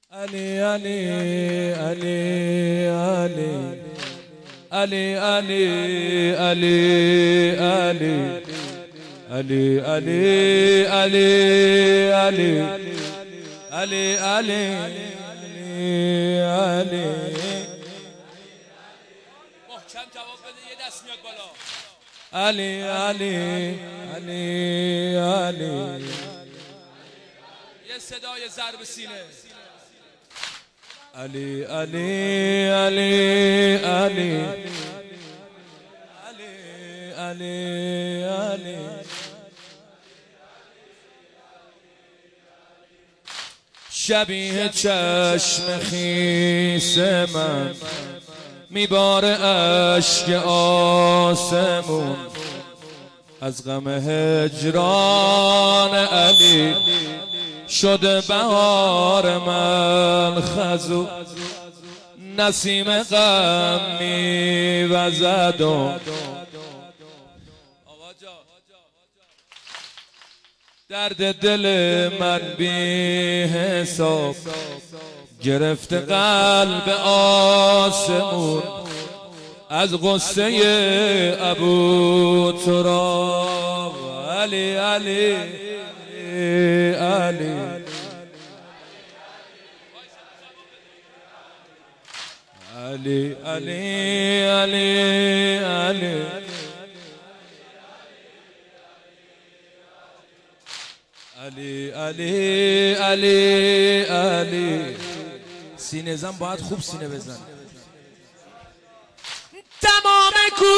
علی علی علی علی علی علی علی علی علی علی علی علی علی علی علی. محکم جواب بده، یه دست میاد بالا. علی علی علی علی. یه صدای ضرب سینه. علی علی علی علی علی علی. شبیه چشم خیس من میباره اشک آسمون، از غم هجران علی شده بهار من خزو. نسیم غم میوزد و درد دل من بی حساب گرفته قلب آسمون، از غصه ابو تراب. علی علی علی علی علی علی علی علی علی علی علی. سینه زن باید خوب سینه بزن. تمام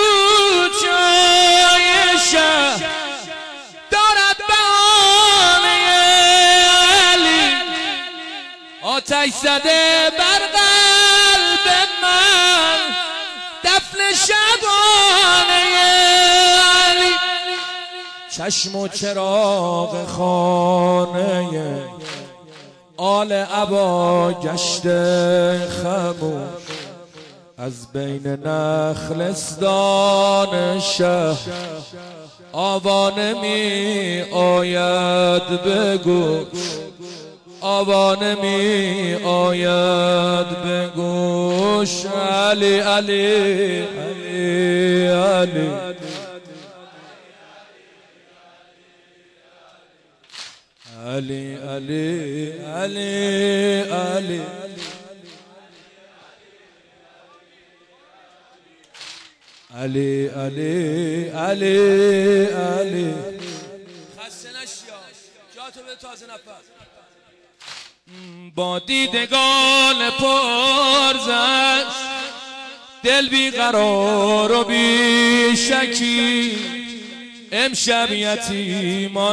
کوچه‌های شهر دارد بهانه علی، آتش زده بر قلب من دفن شبانه علی. چشم و چراغ خانه آل عبا گشته خموش، از بین نخلستان شهر آوانه می آید به گوش، آوانه می آید به گوش. علی علی علی علی علی علی علی علی علی علی علی علی. خسته نشیا، جاتو به تازه نفس. با دیدگان پرزش دل بی قرار و بی شکی، امشب یتیمان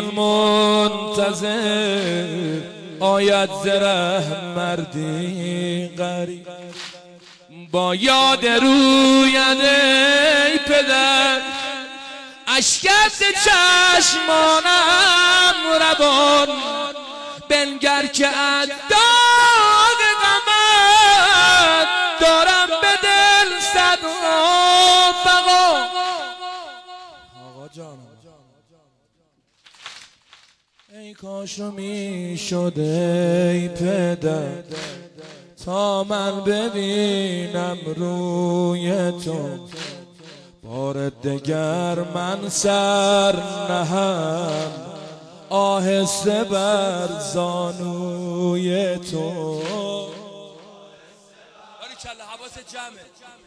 منتظر آید زره مردی غریب. با یاد روید ای پدر اشکت چشمانم روان، بنگر که از داغ غمت دارم به دل صد فغان. آقا جانم ای کاشو می شده ای پدر تا من ببینم روی تو، بار دگر من سر نهم آهسته بر زانوی تو. باریکلا، حواست جمعه.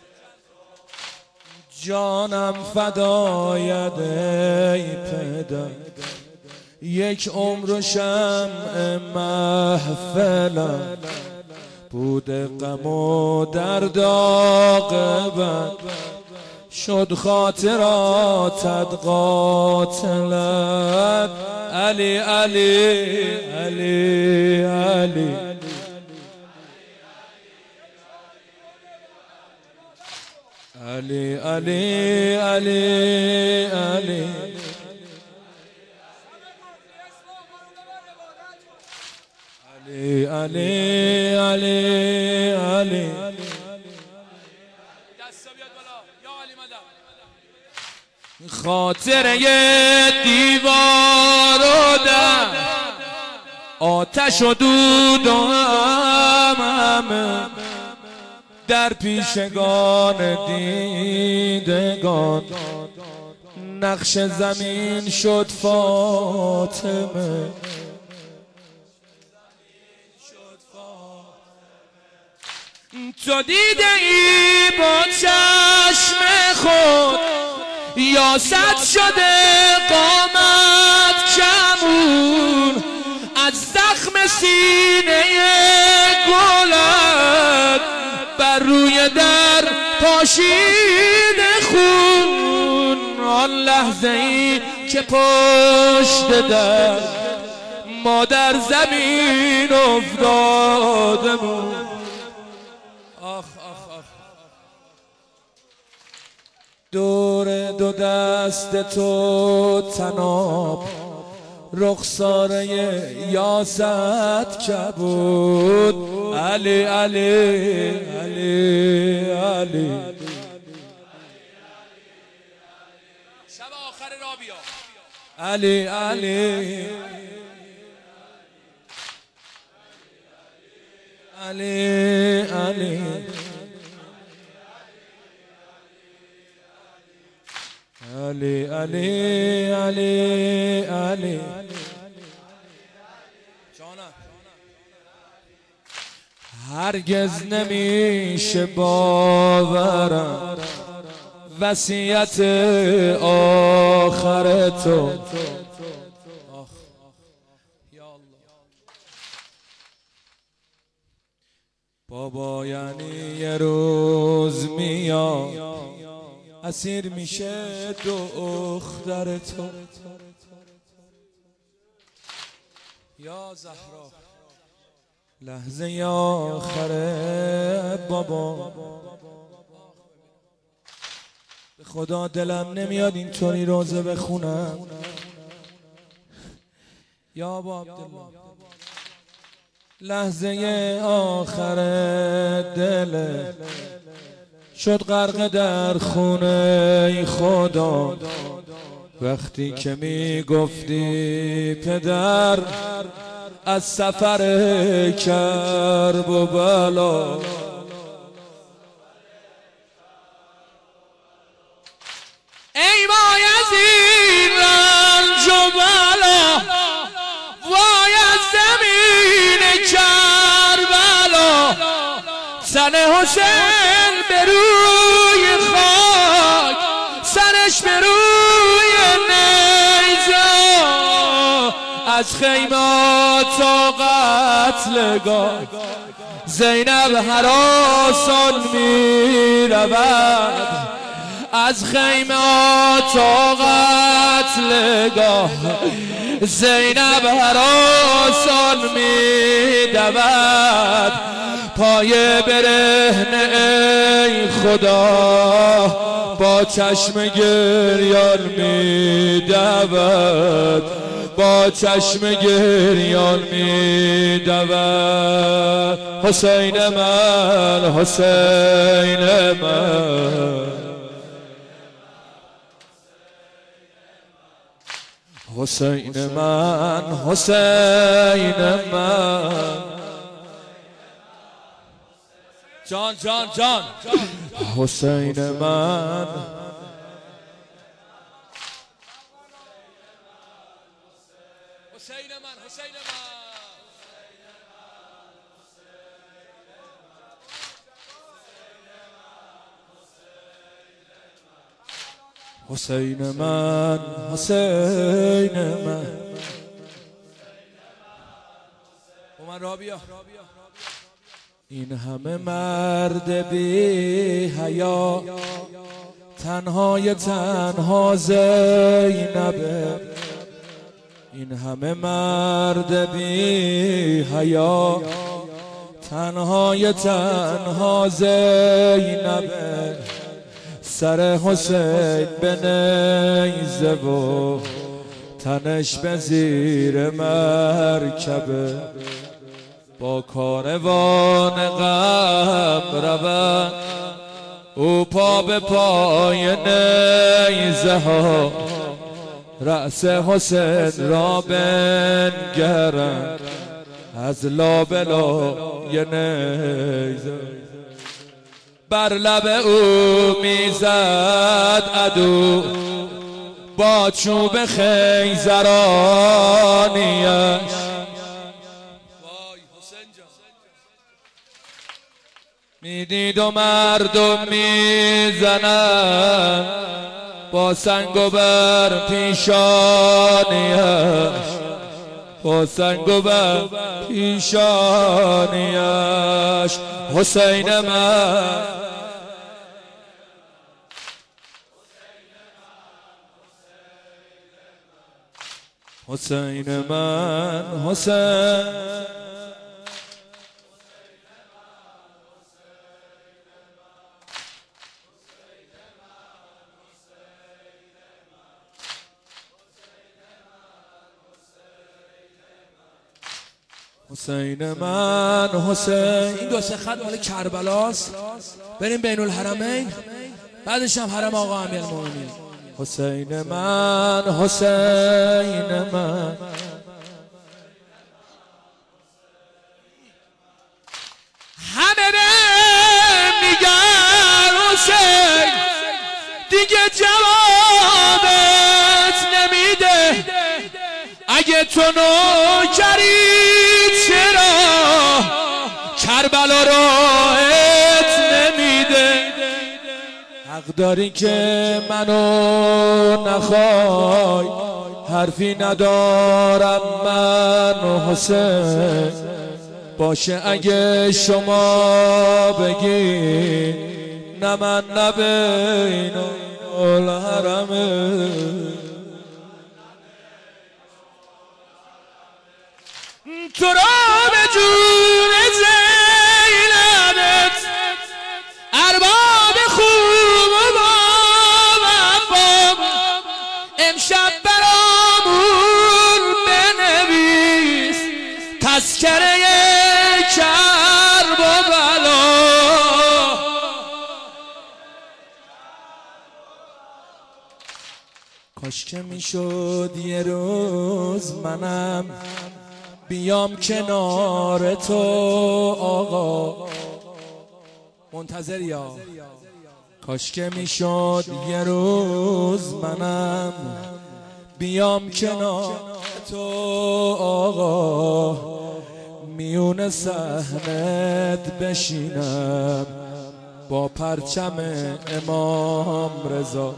جانم فدایت ای پدر، یک عمر شمع محفلم بوده غم و درد عاقبت، شد خاطراتت قاتلت. علی علی علی علی علی علی علی علی علی علی علی. دستا بیاد بالا یا علی مدد. خاطره دیوار و در آتش و دود و در پیشگان دیدگان نقش زمین شد فاطمه. تو دیده ای با چشم خود یاست شده قامت کمون از زخم سینه گلت بر روی در پاشیده خون. آن لحظه ای که پشت در ما در زمین افتاده بود. دور دو دست تو تناب رخساره یاست کبود. علی علی علی علی شب آخر رابیا علی علی علی علی علی علی علی علی هرگز نمیشه باورم وصیت آخر تو. بابا یعنی یه روز میاد اسیر میشه دختر تو. یا زهرا لحظه آخره بابا به خدا دلم نمیاد اینطوری روزه بخونم. یا با عبدالله لحظه آخره دل شد غرق در خونه خدا. وقتی که میگفتی پدر از سفر کرب و بلا ای وای از این رنج و بلا وای از زمین کربلا سن حسین به روی خاک سرش به روی نیزه از خیمات تا قتلگاه زینب هراسان می رود. از خیمات تا قتلگاه زینب هراسان می دود. پای برهنه ای خدا با چشم گریان می دود. با چشم گریان می دود. حسین من حسین من حسین من حسین من جان جان جان حسین من حسین من حسین من حسین من حسین من من رابیا این همه مرد بی حیا تنهای تنها زینبه. این همه مرد بی حیا تنهای تنها زینبه. سر حسین به نیزه و تنش به زیر مرکبه. با کاروان غم روند او پا به پای نیزه ها. رأس حسین را بنگرند از لابلای نیزه. بر لب او میزد عدو با چوب خیزرانیش. میدید و مردم میزنن با سنگ و بر پیشانیش، با سنگ و بر پیشانیش. حسین من حسین من حسین حسین من حسین. این دو سه خط مال کربلاست، بریم بین الحرمین، بعدش هم حرم آقا امیرالمومنین. حسین من حسین من همه میگن حسین دیگه جوابت نمیده، اگه تو نوکری چرا کربلا راحت نمیده؟ حق داری که منو نخوای، حرفی ندارم من حسین. باشه اگه شما بگی نه من نه بین الحرمه، تو را به جون زینبت ارباب خوب و با وفا امشب برامون بنویس تذکره کرب و بلا. کاش که میشد یه روز منم بیام کنار تو آقا، منتظر یا کاش که میشد یه روز منم بیام کنار تو آقا، میون صحنت بشینم با پرچم امام رضا.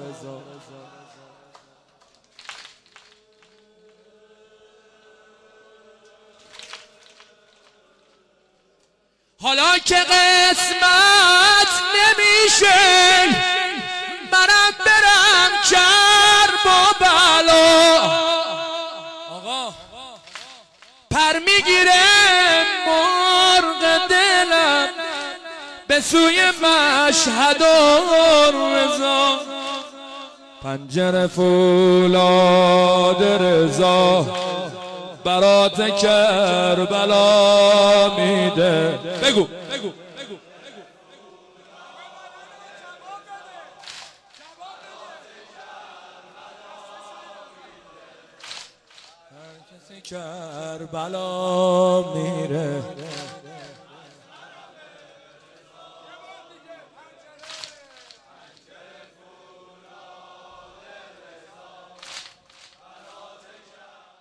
حالا که قسمت نمیشه منم برم کرب و بلا، آقا پر میگیره مرغ دلم به سوی مشهد و رضا. پنجره فولاد رضا برات کربلا میده. بگو هر کسی کربلا میره